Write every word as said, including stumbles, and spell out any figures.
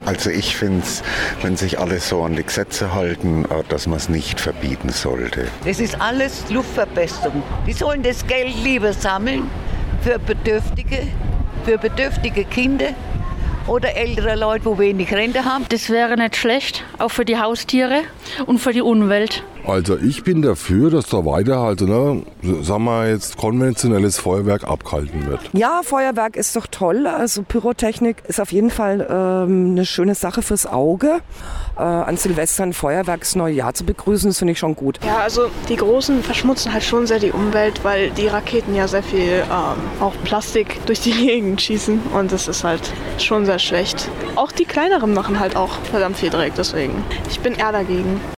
Also ich finde es, wenn sich alle so an die Gesetze halten, dass man es nicht verbieten sollte. Das ist alles Luftverbesserung. Die sollen das Geld lieber sammeln für Bedürftige, für bedürftige Kinder oder ältere Leute, die wenig Rente haben. Das wäre nicht schlecht, auch für die Haustiere und für die Umwelt. Also ich bin dafür, dass da weiter halt, ne, sagen wir jetzt, konventionelles Feuerwerk abgehalten wird. Ja, Feuerwerk ist doch toll. Also Pyrotechnik ist auf jeden Fall ähm, eine schöne Sache fürs Auge. Äh, an Silvester ein Feuerwerksneujahr zu begrüßen, das finde ich schon gut. Ja, also die Großen verschmutzen halt schon sehr die Umwelt, weil die Raketen ja sehr viel ähm, auch Plastik durch die Gegend schießen und das ist halt schon sehr schlecht. Auch die kleineren machen halt auch verdammt viel Dreck, deswegen. Ich bin eher dagegen.